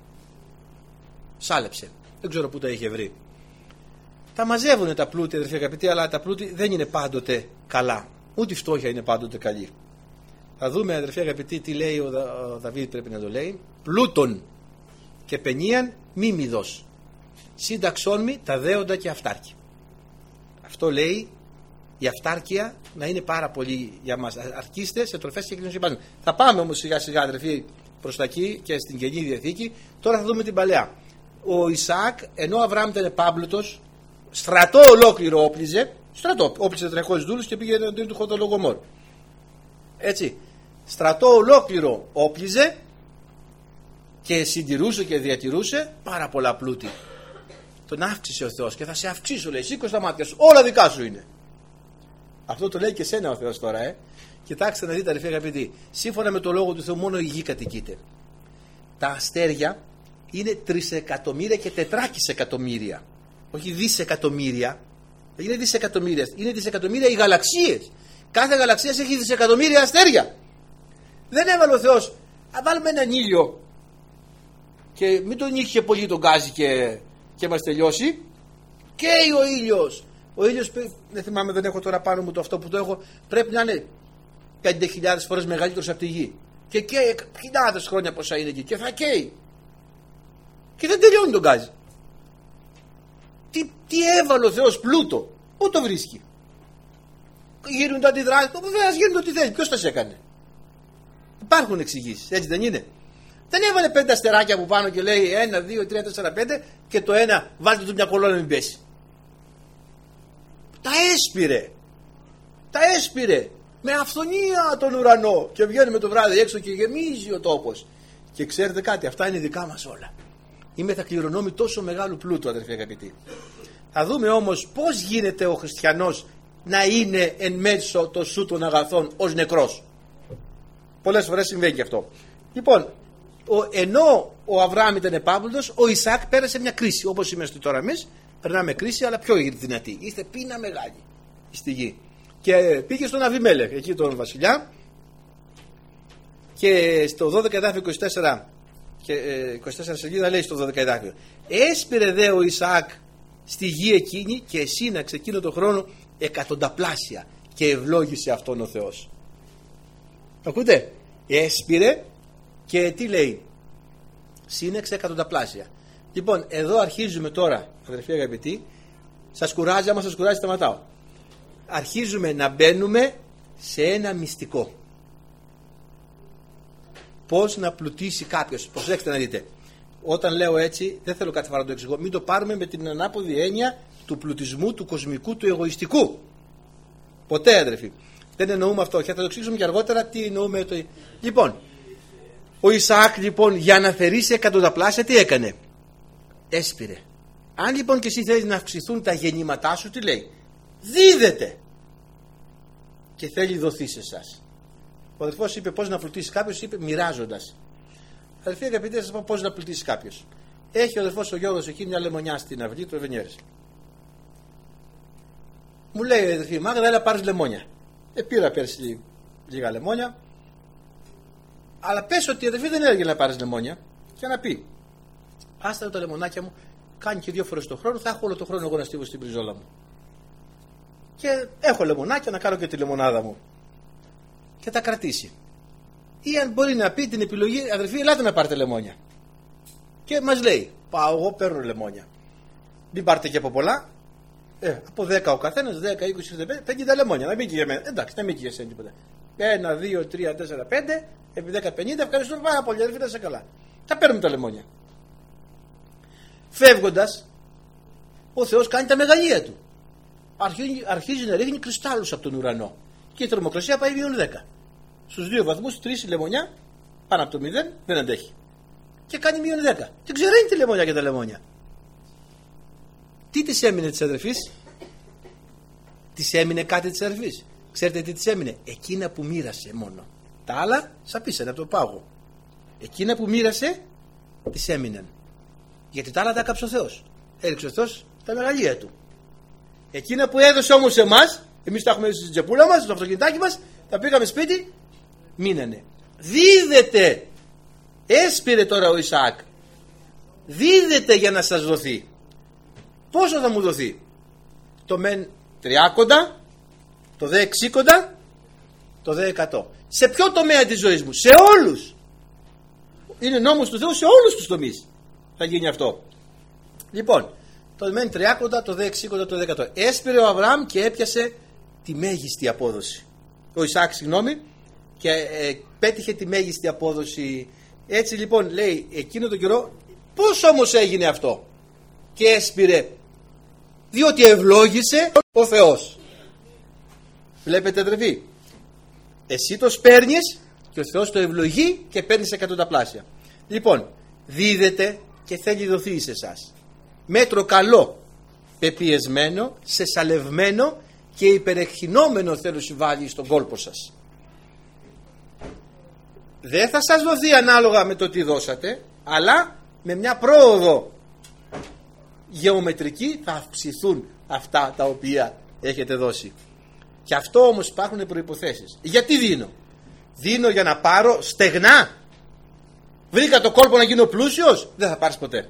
A: σάλεψε, δεν ξέρω πού τα είχε βρει. Τα μαζεύουν τα πλούτη, αδερφοί αγαπητοί, αλλά τα πλούτη δεν είναι πάντοτε καλά. Ούτε η φτώχεια είναι πάντοτε καλή. Θα δούμε, αδερφοί αγαπητοί, τι λέει ο Δαβίδ, πρέπει να το λέει. Πλούτον και παινίαν μη μη δώσει. Σύνταξόν μη τα δέοντα και αυτάρκη. Αυτό λέει, η αυτάρκεια να είναι πάρα πολύ για μας. Αρκείστε σε τροφές και κοινωνίες. Θα πάμε όμως σιγά σιγά, αδερφοί, προς τα εκεί και στην Καινή Διαθήκη. Τώρα θα δούμε την Παλαιά. Ο Ισαάκ, ενώ ο Αβραάμ ήταν πάμπλουτος, στρατό ολόκληρο όπλιζε. Στρατό, όπλιζε 300 δούλους και πήγε εναντίον του Χοδολογομόρ. Έτσι. Στρατό ολόκληρο όπλιζε και συντηρούσε και διατηρούσε πάρα πολλά πλούτη. Τον αύξησε ο Θεός και θα σε αυξήσω, λέει. Σήκω στα μάτια σου, όλα δικά σου είναι. Αυτό το λέει και σένα ο Θεός τώρα, Κοιτάξτε να δείτε, αδερφοί αγαπητοί. Σύμφωνα με το λόγο του Θεού, μόνο η γη κατοικείται. Τα αστέρια είναι 3 εκατομμύρια και 4 εκατομμύρια. Όχι δισεκατομμύρια. Δεν είναι δισεκατομμύρια. Είναι δισεκατομμύρια οι γαλαξίες. Κάθε γαλαξία έχει δισεκατομμύρια αστέρια. Δεν έβαλε ο Θεός, βάλουμε έναν ήλιο και μην τον είχε πολύ τον γκάζι και μας τελειώσει. Και ο ήλιος. Ο ήλιος, δεν θυμάμαι, δεν έχω τώρα πάνω μου το αυτό που το έχω, πρέπει να είναι 5.000 φορές μεγαλύτερος από τη γη. Και καίει χιλιάδες χρόνια πόσα είναι εκεί. Και θα καίει. Και δεν τελειώνει τον γκάζι. Τι έβαλε ο Θεός πλούτο? Πού το βρίσκει? Γίνονται αντιδράσεις. Βέβαια γίνονται ό,τι θέλει. Ποιος τα σε έκανε? Υπάρχουν εξηγήσεις, έτσι δεν είναι? Δεν έβαλε 5 αστεράκια από πάνω και λέει 1, 2, 3, 4, 5 και το ένα βάλτε του μια κολόνα να μην πέσει. Τα έσπηρε με αυθονία τον ουρανό και βγαίνουμε το βράδυ έξω και γεμίζει ο τόπος. Και ξέρετε κάτι, αυτά είναι δικά μας όλα. Είμαι θα κληρονόμοι τόσο μεγάλου πλούτου, αδερφοί αγαπητοί. Θα δούμε όμως πώς γίνεται ο χριστιανός να είναι εν μέσω των σου των αγαθών ως νεκρός. Πολλές φορές συμβαίνει και αυτό. Λοιπόν, ενώ ο Αβραάμ ήταν πάμπλουτος, ο Ισαάκ πέρασε μια κρίση. Όπως είμαστε τώρα εμείς, περνάμε κρίση, αλλά πιο δυνατή. Είστε πείνα μεγάλη στη γη. Και πήγε στον Αβιμέλεχ, εκεί τον βασιλιά, και στο 12 εδάφιο 24 και 24 σελίδα λέει στο 12 εδάφιο: έσπηρε δε ο Ισαάκ στη γη εκείνη και εσύναξε εκείνο τον χρόνο εκατονταπλάσια και ευλόγησε αυτόν ο Θεός. Ακούτε? Έσπηρε και τι λέει? Σύνεξε εκατονταπλάσια. Λοιπόν, εδώ αρχίζουμε τώρα, αδερφοί αγαπητοί. Σας κουράζει? Άμα σας κουράζει σταματάω. Αρχίζουμε να μπαίνουμε σε ένα μυστικό. Πώς να πλουτίσει κάποιος. Προσέξτε να δείτε. Όταν λέω έτσι, δεν θέλω κάθε φορά να το εξηγώ. Μην το πάρουμε με την ανάποδη έννοια του πλουτισμού, του κοσμικού, του εγωιστικού. Ποτέ, αδερφοί. Δεν εννοούμε αυτό. Και θα το εξηγήσουμε και αργότερα τι εννοούμε. Λοιπόν, ο Ισαάκ λοιπόν για να θερήσει εκατονταπλάσια τι έκανε? Έσπηρε. Αν λοιπόν και εσύ θέλεις να αυξηθούν τα γεννήματά σου, τι λέει? Δίδεται. Και θέλει δοθεί σε εσάς. Ο αδερφός είπε πώς να πλουτίσει κάποιος, είπε μοιράζοντας. Αδερφοί αγαπητοί, σας πω πώς να πλουτίσει κάποιος. Έχει ο αδερφός ο Γιώργος εκεί μια λεμονιά στην αυλή του Ευενιέρης. Μου λέει αδερφή Μάγδα, έλα πάρεις λεμόνια. Πήρα πέρσι λίγα λεμόνια. Αλλά πες ότι η αδερφή δεν έλεγε να πάρεις λεμόνια. Και να πει, άστα τα λεμονάκια μου, κάνει και 2 φορές το χρόνο, θα έχω όλο το χρόνο εγώ να στίβω στην πριζόλα μου. Και έχω λεμονάκια να κάνω και τη λεμονάδα μου. Και τα κρατήσει. Ή αν μπορεί να πει την επιλογή, αδερφοί, ελάτε να πάρετε λεμόνια. Και μας λέει, πάω εγώ, παίρνω λεμόνια. Μην πάρετε και από πολλά. Από 10 ο καθένας, 10, 20, 50 λεμόνια. Να μην και για μένα. Εντάξει, να μην και για σένα τίποτα. 1, 2, 3, 4, 5, επί 10, 50. Ευχαριστούμε πάρα πολύ, αδερφοί, να είστε καλά. Τα παίρνουμε τα λεμόνια. Φεύγοντας, ο Θεός κάνει τα μεγαλεία του. Αρχίζει να ρίχνει κρυστάλλους από τον ουρανό. Και η θερμοκρασία πάει -10. Στους 2 βαθμούς, 3 λεμονιά, πάνω από το 0, δεν αντέχει. Και κάνει -10. Και ξεραίνει τη λεμονιά και τα λεμόνια. Τι της έμεινε της αδερφής? Της έμεινε κάτι της αδερφής? Ξέρετε τι της έμεινε? Εκείνα που μοίρασε μόνο. Τα άλλα σαπίσανε από το πάγο. Εκείνα που μοίρασε της έμειναν. Γιατί τα άλλα τα έκαψε ο Θεός. Έριξε ο Θεός τα μεγαλεία του. Εκείνα που έδωσε όμως σε εμάς, εμείς τα έχουμε στην τσεπούλα μας, στο αυτοκινητάκι μας, τα πήγαμε σπίτι, μείνανε. Δίδεται. Έσπηρε τώρα ο Ισαάκ. Δίδεται για να σας δοθεί. Πόσο θα μου δοθεί? Το μεν 30, το δε 60, το δε 100. Σε ποιο τομέα της ζωής μου? Σε όλους. Είναι νόμος του Θεού σε όλους τους τομείς. Θα γίνει αυτό. Λοιπόν, το μεν 30, το δε 60, το δε 100. Έσπηρε ο Αβραάμ και έπιασε τη μέγιστη απόδοση. Ο Ισαάκ, συγγνώμη, και πέτυχε τη μέγιστη απόδοση. Έτσι λοιπόν λέει εκείνο τον καιρό. Πώς όμως έγινε αυτό? Και έσπηρε? Διότι ευλόγησε ο Θεός. Βλέπετε αδερφοί, εσύ το σπέρνεις και ο Θεός το ευλογεί και παίρνεις εκατονταπλάσια. Λοιπόν, δίδεται και θέλει δοθεί σε εσάς. Μέτρο καλό, πεπιεσμένο, σεσαλευμένο και υπερεχεινόμενο θέλω συμβάλλει στον κόλπο σας. Δεν θα σας δοθεί ανάλογα με το τι δώσατε, αλλά με μια πρόοδο γεωμετρική θα αυξηθούν αυτά τα οποία έχετε δώσει. Και αυτό όμως υπάρχουν προϋποθέσεις. Γιατί δίνω? Δίνω για να πάρω στεγνά? Βρήκα το κόλπο να γίνω πλούσιος? Δεν θα πάρεις ποτέ.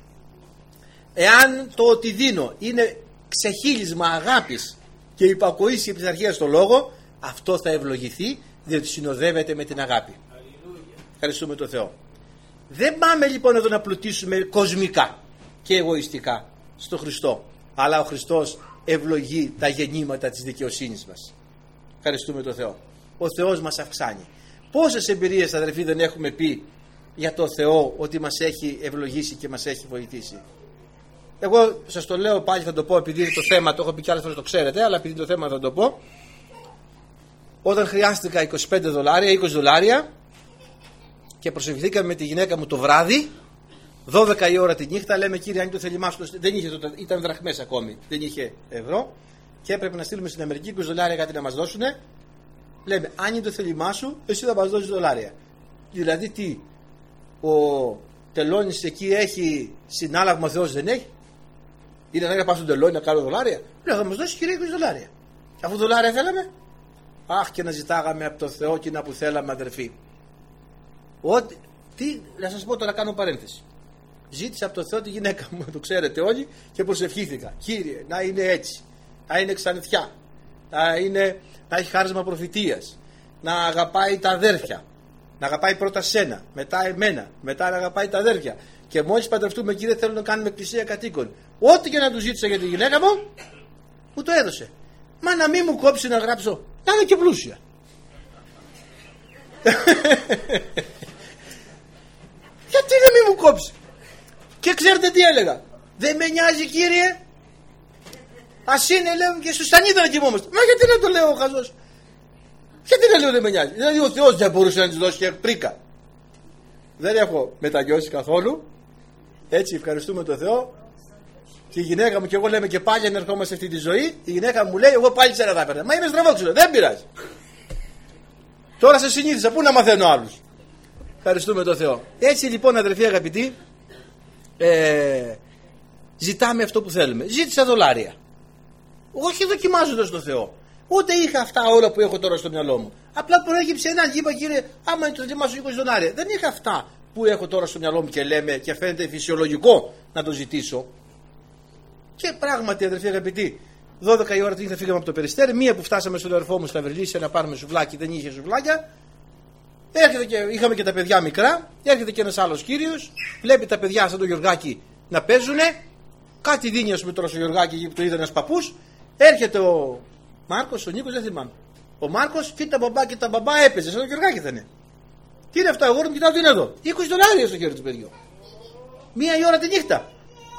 A: Εάν το ότι δίνω είναι ξεχύλισμα αγάπης και υπακοής και πειθαρχία στο λόγο, αυτό θα ευλογηθεί, διότι συνοδεύεται με την αγάπη. Ευχαριστούμε τον Θεό. Δεν πάμε λοιπόν εδώ να πλουτίσουμε κοσμικά και εγωιστικά στο Χριστό, αλλά ο Χριστός ευλογεί τα γεννήματα της δικαιοσύνης μας. Ευχαριστούμε τον Θεό. Ο Θεός μας αυξάνει. Πόσες εμπειρίες αδερφοί δεν έχουμε πει για το Θεό ότι μας έχει ευλογήσει και μας έχει βοηθήσει? Εγώ σας το λέω πάλι, θα το πω επειδή το θέμα το έχω πει κι άλλες φορές, το ξέρετε, αλλά επειδή το θέμα θα το πω. Όταν χρειάστηκα $25, $20 και προσευχηθήκαμε με τη γυναίκα μου το βράδυ, 12 η ώρα τη νύχτα, λέμε κύριε, αν το θέλημά σου, δεν είχε τότε, ήταν δραχμές ακόμη, δεν είχε ευρώ και έπρεπε να στείλουμε στην Αμερική $20 κάτι να μας δώσουνε. Λέμε, αν είναι το θέλημά σου, εσύ θα μας δώσεις $. Δηλαδή τι, ο Τελώνης εκεί έχει συνάλλαγμα, ο Θεός δεν έχει? Είναι να πάω στον Τελώνη να κάνω $? Λέω, θα μας δώσει κύριε $20. Αφού $, θέλαμε, αχ, και να ζητάγαμε από το Θεό και να που θέλαμε αδερφοί. Ότι, τι, να σας πω τώρα, κάνω παρένθεση. Ζήτησα από το Θεό τη γυναίκα μου, το ξέρετε όλοι, και προσευχήθηκα. Κύριε, να είναι έτσι, να είναι ξανθιά, να έχει χάρισμα προφητείας, να αγαπάει τα αδέρφια, να αγαπάει πρώτα σένα, μετά εμένα, μετά να αγαπάει τα αδέρφια. Και μόλις παντρευτούμε, Κύριε, θέλω να κάνουμε εκκλησία κατοίκων. Ό,τι και να του ζήτησα για τη γυναίκα μου το έδωσε. Μα να μην μου κόψει να γράψω, να είναι και πλούσια. Γιατί να μην μου κόψει? Και ξέρετε τι έλεγα? Δεν με νοιάζει, Κύριε. Ας είναι, λέω, και στους Στανίδα να κοιμόμαστε. Μα γιατί να το λέω ο χαζός? Γιατί να λέω δεν με νοιάζει? Δηλαδή ο Θεός δεν μπορούσε να της δώσει και πρίκα. Δεν έχω μεταγιώσει καθόλου. Έτσι, ευχαριστούμε τον Θεό. Και η γυναίκα μου και εγώ λέμε και πάλι να ερχόμαστε αυτή τη ζωή. Η γυναίκα μου λέει, εγώ πάλι σένα θα έπαιρνα. Μα είμαι στραβόξυλο, δεν πειράζει. Τώρα σε συνήθισα, πού να μαθαίνω άλλους. Ευχαριστούμε τον Θεό. Έτσι λοιπόν, αδερφοί αγαπητοί, ζητάμε αυτό που θέλουμε. Ζήτησα δολάρια. Όχι δοκιμάζοντας τον Θεό. Ούτε είχα αυτά όλα που έχω τώρα στο μυαλό μου. Απλά προέκυψε ένα και είπα, Κύριε, άμα το δοκιμάσω 20 δολάρια. Δεν είχα αυτά που έχω τώρα στο μυαλό μου και λέμε και φαίνεται φυσιολογικό να το ζητήσω. Και πράγματι, αδερφοί αγαπητοί, 12 η ώρα την φύγαμε από το Περιστέρι. Μία που φτάσαμε στον αδερφό μου στα Βερλίσια να πάρουμε σουβλάκι, δεν είχε σουβλάκια. Έρχεται και είχαμε και τα παιδιά μικρά. Έρχεται και ένας άλλος κύριος, βλέπει τα παιδιά σαν το Γιωργάκι να παίζουνε. Κάτι δίνει, ας πούμε, τώρα στο Γιωργάκι που το είδε ένας παππούς. Έρχεται ο Μάρκος, ο Νίκος, δεν θυμάμαι. Ο Μάρκος, κοίτα μπαμπά και τα μπαμπά έπαιζε, σαν το Γιωργάκι θα είναι. Τι είναι αυτά, αγόρι μου, κοιτάω τι είναι εδώ. 20 δολάρια στο χέρι του παιδιού. Μία η ώρα τη νύχτα.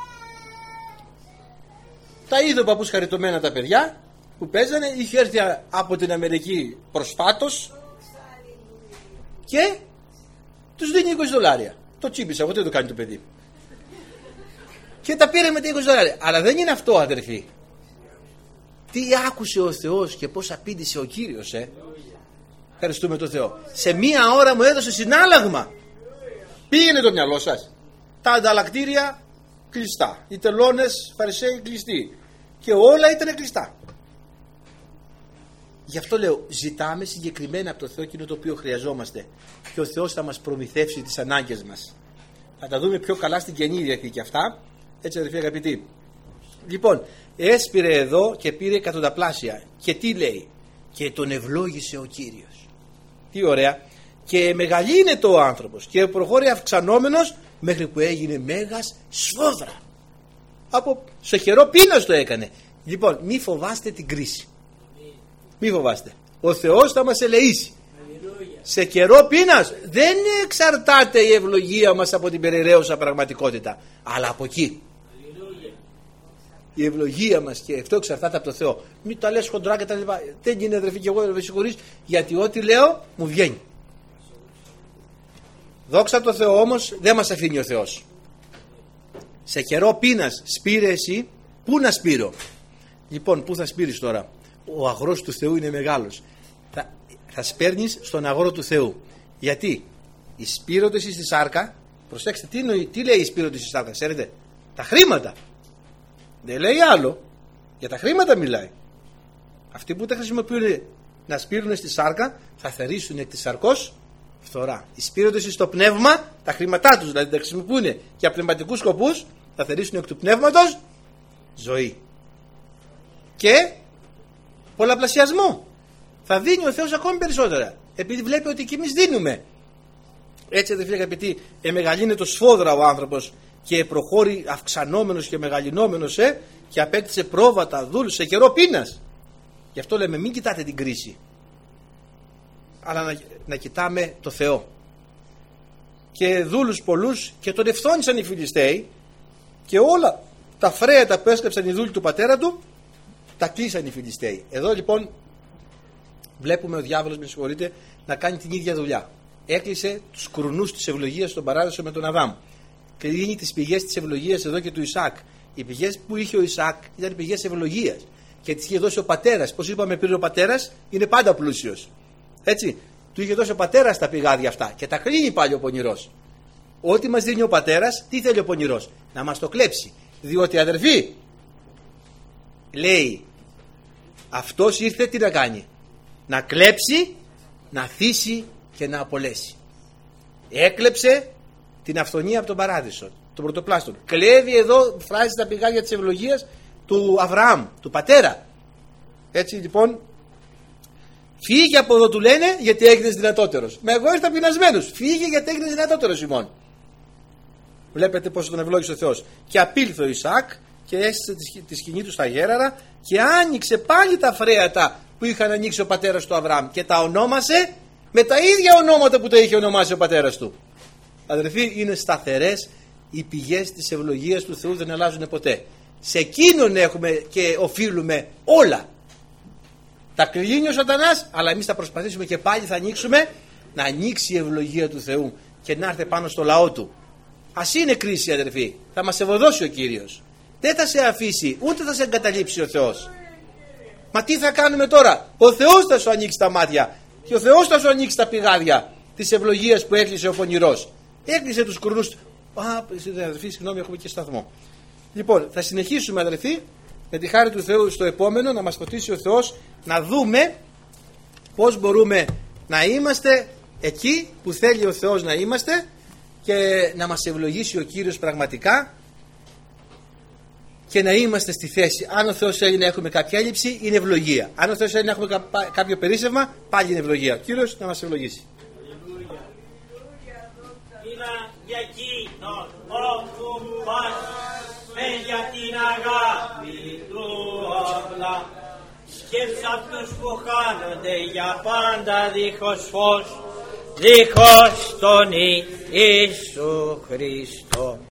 A: Τα είδε ο παππούς χαριτωμένα τα παιδιά που παίζανε. Είχε έρθει από την Αμερική προσφάτως και τους δίνει 20 δολάρια. Το τσίπησα, εγώ τι το κάνει το παιδί. Και τα πήρε με τα 20 δολάρια. Αλλά δεν είναι αυτό, αδερφοί. Τι άκουσε ο Θεός και πώς απήντησε ο Κύριος, Ευχαριστούμε τον Θεό. Σε μία ώρα μου έδωσε συνάλλαγμα. Πήγαινε το μυαλό σας. Τα ανταλλακτήρια κλειστά. Οι τελώνες φαρισαίοι κλειστοί. Και όλα ήταν κλειστά. Γι' αυτό λέω, ζητάμε συγκεκριμένα από το Θεό εκείνο το οποίο χρειαζόμαστε. Και ο Θεός θα μας προμηθεύσει τις ανάγκες μας. Θα τα δούμε πιο καλά στην Καινή Διαθήκη αυτά. Έτσι, αδερφοί αγαπητοί. Λοιπόν, έσπηρε εδώ και πήρε εκατονταπλάσια. Και τι λέει? Και τον ευλόγησε ο Κύριος. Τι ωραία. Και μεγαλύνεται ο άνθρωπος και προχώρησε αυξανόμενος μέχρι που έγινε μέγας σφόδρα. Από σε καιρό πείνας το έκανε. Λοιπόν, μη φοβάστε την κρίση. Μη φοβάστε. Ο Θεός θα μας ελεήσει. Σε καιρό πείνας δεν εξαρτάται η ευλογία μας από την περιραίουσα πραγματικότητα, αλλά από εκεί. Η ευλογία μας και αυτό εξαρτάται από το Θεό. Μην τα λες χοντρά και τα λοιπά. Δεν είναι, αδερφοί, και εγώ με συγχωρείς, γιατί ό,τι λέω μου βγαίνει. Δόξα τω Θεώ, όμως δεν μας αφήνει ο Θεός. Σε καιρό πείνας σπήρε εσύ. Πού να σπείρω? Λοιπόν, πού θα σπείρεις τώρα? Ο αγρός του Θεού είναι μεγάλος. Θα σπέρνεις στον αγρό του Θεού. Γιατί οι σπείροντες στη σάρκα, προσέξτε τι λέει οι σπείροντες στη σάρκα, ξέρετε? Τα χρήματα. Δεν λέει άλλο. Για τα χρήματα μιλάει. Αυτοί που τα χρησιμοποιούν να σπείρουν στη σάρκα θα θερήσουν εκ της σαρκός φθορά. Οι σπείροντες στο πνεύμα, τα χρήματά τους δηλαδή τα χρησιμοποιούν για πνευματικούς σκοπούς, θα θερήσουν εκ του πνεύματος ζωή. Και πολλαπλασιασμό. Θα δίνει ο Θεός ακόμη περισσότερα, επειδή βλέπει ότι και εμείς δίνουμε. Έτσι, αδελφοί αγαπητοί, εμεγαλύνεται το σφόδρα ο άνθρωπος και προχώρη αυξανόμενος και μεγαλυνόμενος και απέκτησε πρόβατα, δούλους σε καιρό πείνας. Γι' αυτό λέμε, μην κοιτάτε την κρίση, αλλά να κοιτάμε το Θεό. Και δούλους πολλούς και τον ευθόνησαν οι Φιλιστέοι και όλα τα φρέατα που έσκαψαν οι δούλοι του πατέρα του τα κλείσαν οι Φιλιστέοι. Εδώ λοιπόν βλέπουμε ο διάβολος, με συγχωρείτε, να κάνει την ίδια δουλειά. Έκλεισε τους κρουνούς της ευλογίας στον παράδεισο με τον Αδάμ. Κλείνει τις πηγές της ευλογίας εδώ και του Ισαάκ. Οι πηγές που είχε ο Ισαάκ ήταν πηγές ευλογίας και τις είχε δώσει ο πατέρας. Πώς είπαμε πριν, ο πατέρας είναι πάντα πλούσιος. Έτσι, του είχε δώσει ο πατέρας τα πηγάδια αυτά και τα κλείνει πάλι ο πονηρός. Ό,τι μας δίνει ο πατέρας, τι θέλει ο πονηρός? Να μας το κλέψει. Διότι, αδερφοί, λέει, αυτός ήρθε τι να κάνει? Να κλέψει, να θύσει και να απολέσει. Έκλεψε την αυθονία από τον παράδεισο, τον πρωτοπλάστων. Κλέβει εδώ, φράζει τα πηγάδια της ευλογίας του Αβραάμ, του πατέρα. Έτσι λοιπόν, φύγε από εδώ του λένε, γιατί έγινες δυνατότερος. Μα εγώ ήρθα πεινασμένος. Φύγε γιατί έγινες δυνατότερος ημών. Βλέπετε πόσο τον ευλόγησε ο Θεός. Και απήλθε ο Ισαάκ και έστησε τη σκηνή του στα γέραρα και άνοιξε πάλι τα φρέατα που είχαν ανοίξει ο πατέρας του Αβραάμ και τα ονόμασε με τα ίδια ονόματα που τα είχε ονομάσει ο πατέρας του. Αδερφοί, είναι σταθερές οι πηγές της ευλογίας του Θεού, δεν αλλάζουν ποτέ. Σε εκείνον έχουμε και οφείλουμε όλα. Τα κλείνει ο σατανάς, αλλά εμείς θα προσπαθήσουμε και πάλι θα ανοίξουμε, να ανοίξει η ευλογία του Θεού και να έρθει πάνω στο λαό του. Ας είναι κρίση, αδερφοί, θα μας ευωδώσει ο Κύριος. Δεν θα σε αφήσει, ούτε θα σε εγκαταλείψει ο Θεός. Μα τι θα κάνουμε τώρα? Ο Θεός θα σου ανοίξει τα μάτια και ο Θεός θα σου ανοίξει τα πηγάδια της ευλογίας που έκλεισε ο πονηρός. Έκλεισε τους κουρνούς. Αδερφοί, συγγνώμη, έχουμε και σταθμό. Λοιπόν, θα συνεχίσουμε, αδερφοί, με τη χάρη του Θεού στο επόμενο, να μας φωτίσει ο Θεός, να δούμε πώς μπορούμε να είμαστε εκεί που θέλει ο Θεός να είμαστε και να μας ευλογήσει ο Κύριος πραγματικά και να είμαστε στη θέση. Αν ο Θεός θέλει να έχουμε κάποια έλλειψη, είναι ευλογία. Αν ο Θεός θέλει να έχουμε κάποιο περίσσευμα, πάλι είναι ευλογία. Ο Κύριος να μας ευλογήσει.
B: Για εκείνον όπου πας με για την αγάπη του όπλα, σκέψα αυτούς που χάνονται για πάντα δίχως φως, δίχως τον Ιησού Χριστό.